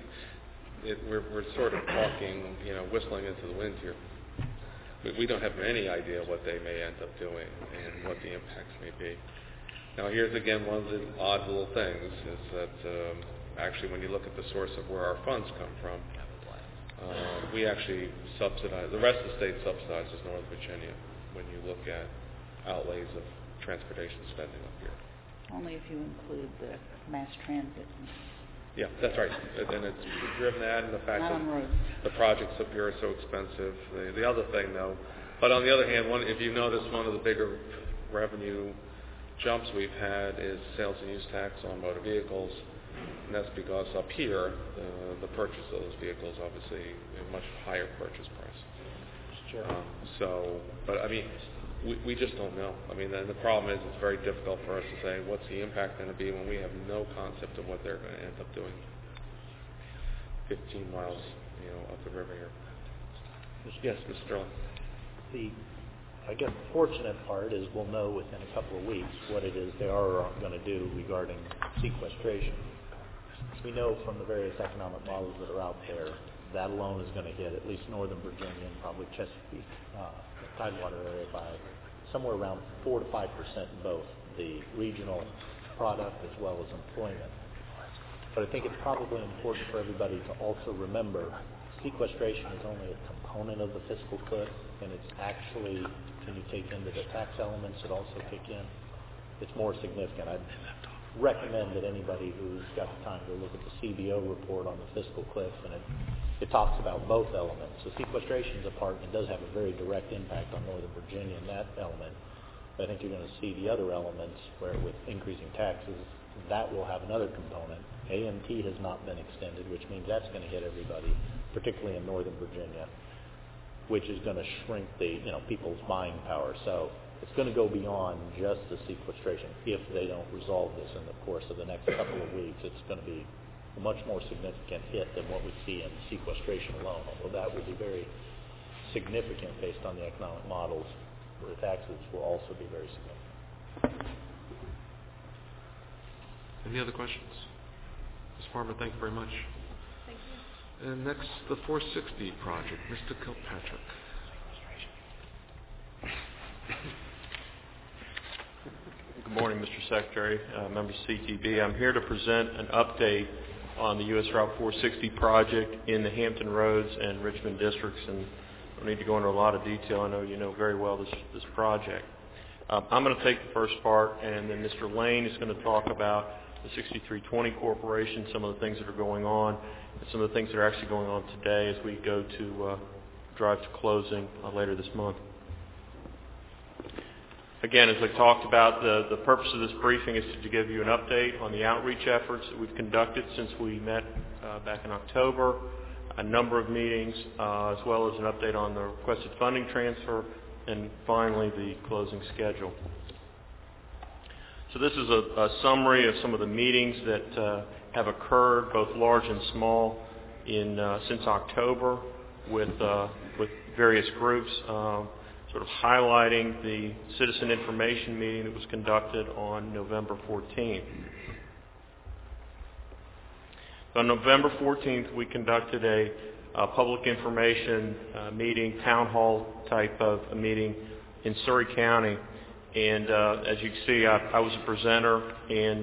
we're sort of talking, whistling into the wind here. We don't have any idea what they may end up doing and what the impacts may be. Now, here's again one of the odd little things is that actually when you look at the source of where our funds come from, we actually subsidize, the rest of the state subsidizes Northern Virginia when you look at outlays of transportation spending up here. Only if you include the mass transit. Yeah, that's right. And it's driven that and the fact that the projects up here are so expensive. The other thing, though, but on the other hand, if you notice, one of the bigger revenue jumps we've had is sales and use tax on motor vehicles, and that's because up here, the purchase of those vehicles obviously a much higher purchase price. Sure. We just don't know. And the problem is it's very difficult for us to say what's the impact going to be when we have no concept of what they're going to end up doing 15 miles, up the river here. Yes, Mr. Sterling. I guess the fortunate part is we'll know within a couple of weeks what it is they are going to do regarding sequestration. We know from the various economic models that are out there that alone is going to hit at least Northern Virginia and probably Chesapeake, Tidewater area by somewhere around 4 to 5% in both the regional product as well as employment. But I think it's probably important for everybody to also remember sequestration is only a component of the fiscal cliff, and it's actually, when you take into the tax elements that also kick in, it's more significant. I'd recommend that anybody who's got the time to look at the CBO report on the fiscal cliff, and it talks about both elements. So sequestration is a part, and it does have a very direct impact on Northern Virginia in that element. But I think you're going to see the other elements where with increasing taxes, that will have another component. AMT has not been extended, which means that's going to hit everybody, particularly in Northern Virginia, which is going to shrink the people's buying power. So it's going to go beyond just the sequestration if they don't resolve this in the course of the next couple of weeks. It's going to be a much more significant hit than what we see in sequestration alone, although that would be very significant based on the economic models. The taxes will also be very significant. Any other questions? Ms. Farmer, thank you very much. Thank you. And next, the 460 project, Mr. Kilpatrick. Good morning, Mr. Secretary, members of CTB. I'm here to present an update on the U.S. Route 460 project in the Hampton Roads and Richmond districts, and I don't need to go into a lot of detail. I know you know very well this project. I'm going to take the first part, and then Mr. Lane is going to talk about the 6320 Corporation, some of the things that are going on, and some of the things that are actually going on today as we go to drive to closing later this month. Again, as I talked about, the purpose of this briefing is to give you an update on the outreach efforts that we've conducted since we met back in October, a number of meetings, as well as an update on the requested funding transfer, and finally the closing schedule. So this is a summary of some of the meetings that have occurred, both large and small, since October with various groups. Sort of highlighting the citizen information meeting that was conducted on November 14th. On November 14th, we conducted a public information meeting, town hall type of a meeting in Surry County. And as you can see, I was a presenter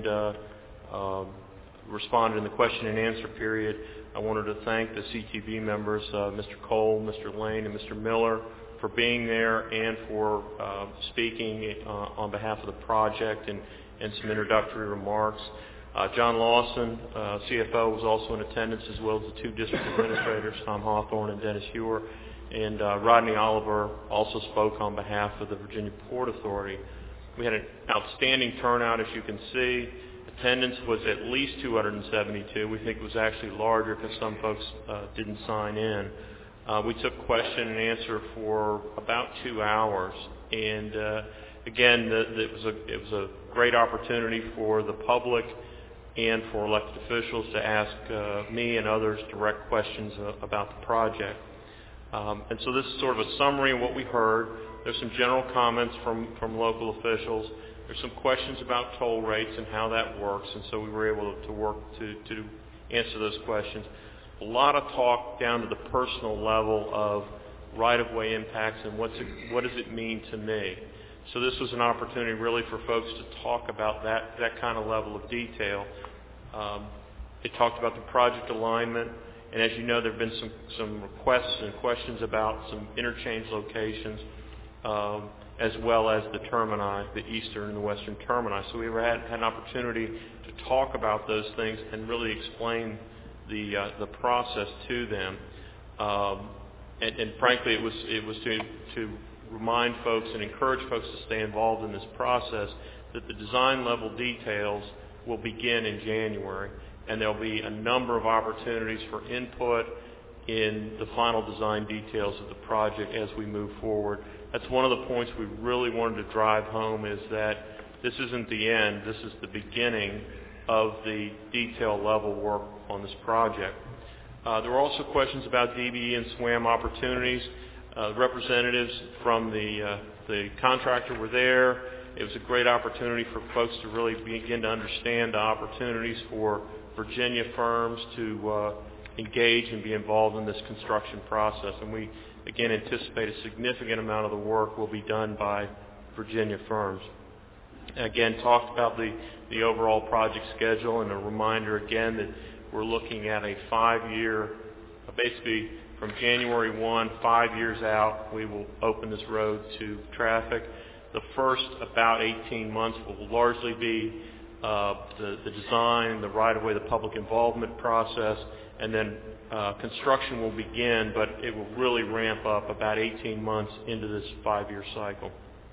and responded in the question and answer period. I wanted to thank the CTB members, Mr. Cole, Mr. Lane, and Mr. Miller, for being there and for speaking on behalf of the project and some introductory remarks. John Lawson, CFO, was also in attendance, as well as the two district administrators, Tom Hawthorne and Dennis Hewer. And Rodney Oliver also spoke on behalf of the Virginia Port Authority. We had an outstanding turnout, as you can see. Attendance was at least 272. We think it was actually larger because some folks didn't sign in. We took question and answer for about 2 hours, and again, it was a great opportunity for the public and for elected officials to ask me and others direct questions about the project. And so this is sort of a summary of what we heard. There's some general comments from local officials. There's some questions about toll rates and how that works, and so we were able to work to answer those questions. A lot of talk down to the personal level of right-of-way impacts and what does it mean to me. So this was an opportunity really for folks to talk about that kind of level of detail. It talked about the project alignment, and as you know, there have been some requests and questions about some interchange locations, as well as the termini, the eastern and the western termini. So we had an opportunity to talk about those things and really explain the process to them, and frankly, it was to remind folks and encourage folks to stay involved in this process. That the design level details will begin in January, and there'll be a number of opportunities for input in the final design details of the project as we move forward. That's one of the points we really wanted to drive home, is that this isn't the end. This is the beginning of the detail level work on this project. There were also questions about DBE and SWAM opportunities. Representatives from the contractor were there. It was a great opportunity for folks to really begin to understand the opportunities for Virginia firms to engage and be involved in this construction process. And we, again, anticipate a significant amount of the work will be done by Virginia firms. Again, talked about the overall project schedule, and a reminder again that we're looking at a 5-year, basically from January 1, 5 years out, we will open this road to traffic. The first about 18 months will largely be the design, the right-of-way, the public involvement process, and then construction will begin, but it will really ramp up about 18 months into this 5-year cycle.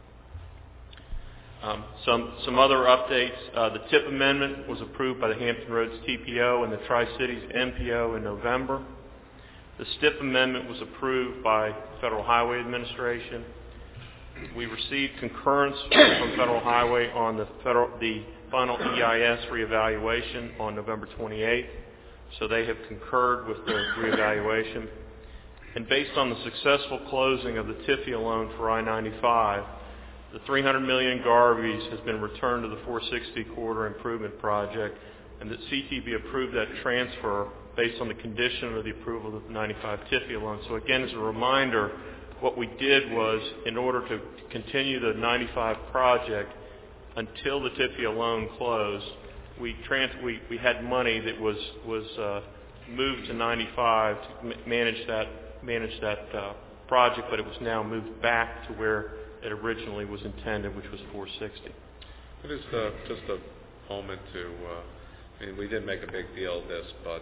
Some other updates. The TIP amendment was approved by the Hampton Roads TPO and the Tri-Cities MPO in November. The STIP amendment was approved by Federal Highway Administration. We received concurrence from Federal Highway on the final EIS reevaluation on November 28th. So they have concurred with the reevaluation. And based on the successful closing of the TIFIA loan for I-95, the $300 million Garvey's has been returned to the 460 Corridor Improvement Project, and that CTB approved that transfer based on the condition of the approval of the 95 TIFIA loan. So again, as a reminder, what we did was, in order to continue the 95 project until the TIFIA loan closed, we had money that was moved to 95 to manage that project, but it was now moved back to where it originally was intended, which was 460. It is just a moment to. We didn't make a big deal of this, but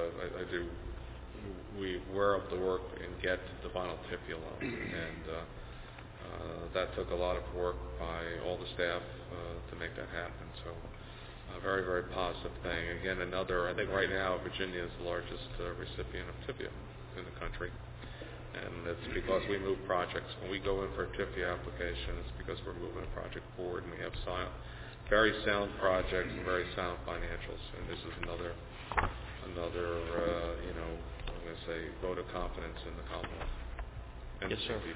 we were able to work and get the final TIFIA loan, and that took a lot of work by all the staff to make that happen. So, a very, very positive thing. Again, I think right now Virginia is the largest recipient of TIFIA in the country, and it's because we move projects. When we go in for a TIFIA application, it's because we're moving a project forward, and we have very sound projects and very sound financials, and this is another I'm going to say, vote of confidence in the Commonwealth. And yes, sir.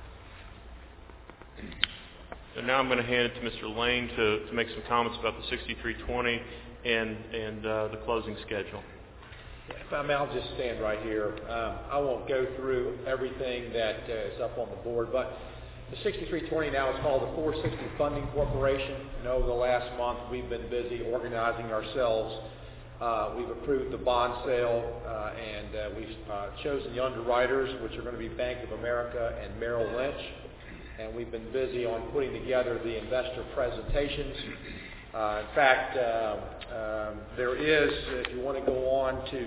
And now I'm going to hand it to Mr. Lane to make some comments about the 6320 and the closing schedule. If I may, I'll just stand right here. I won't go through everything that is up on the board, but the 6320 now is called the 460 Funding Corporation, and over the last month we've been busy organizing ourselves. We've approved the bond sale, and we've chosen the underwriters, which are going to be Bank of America and Merrill Lynch, and we've been busy on putting together the investor presentations. In fact, there is, if you want to go on to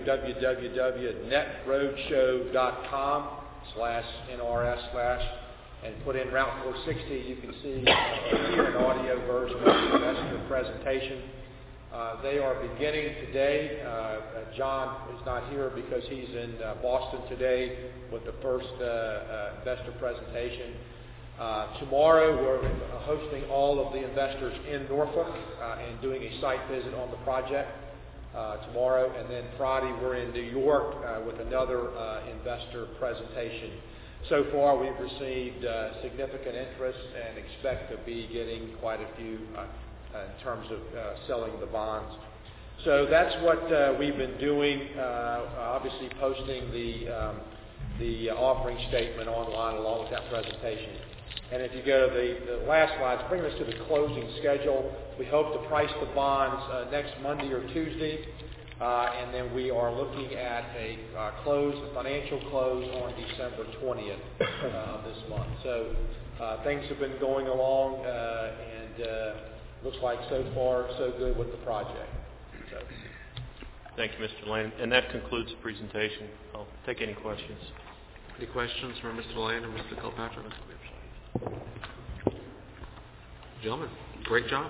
www.netroadshow.com/NRS/ and put in Route 460, you can see an audio version of the investor presentation. They are beginning today. John is not here because he's in Boston today with the first investor presentation. Tomorrow we're hosting all of the investors in Norfolk and doing a site visit on the project tomorrow. And then Friday we're in New York with another investor presentation. So far we've received significant interest and expect to be getting quite a few in terms of selling the bonds. So that's what we've been doing, obviously posting the offering statement online along with that presentation. And if you go to the last slide, it's bringing us to the closing schedule. We hope to price the bonds next Monday or Tuesday, and then we are looking at a financial close on December 20th of this month. So things have been going along, and looks like so far so good with the project. So. Thank you, Mr. Lane. And that concludes the presentation. I'll take any questions. Any questions for Mr. Lane or Mr. Kilpatrick? Gentlemen, great job.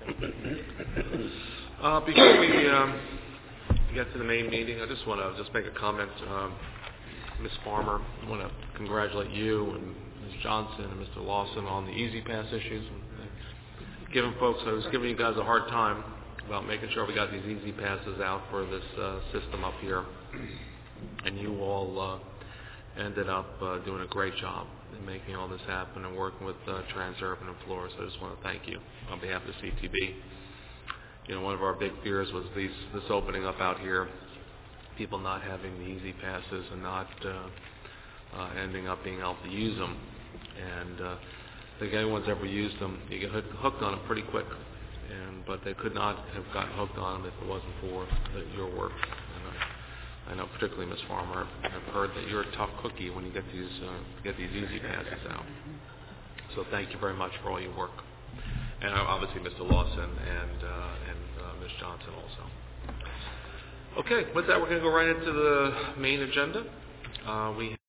Before we get to the main meeting, I just want to make a comment. Ms. Farmer, I want to congratulate you and Ms. Johnson and Mr. Lawson on the Easy Pass issues. I was giving you guys a hard time about making sure we got these Easy Passes out for this system up here, and you all ended up doing a great job in making all this happen and working with Transurban and Flores. So I just want to thank you on behalf of the CTB. One of our big fears was this opening up out here, people not having the Easy Passes and not ending up being able to use them. And I think anyone's ever used them, you get hooked on them pretty quick. But they could not have gotten hooked on them if it wasn't for your work. And I know particularly Ms. Farmer, I've heard that you're a tough cookie when you get these Easy Passes out. So thank you very much for all your work. And obviously Mr. Lawson and Ms. Johnson also. Okay, with that we're going to go right into the main agenda. We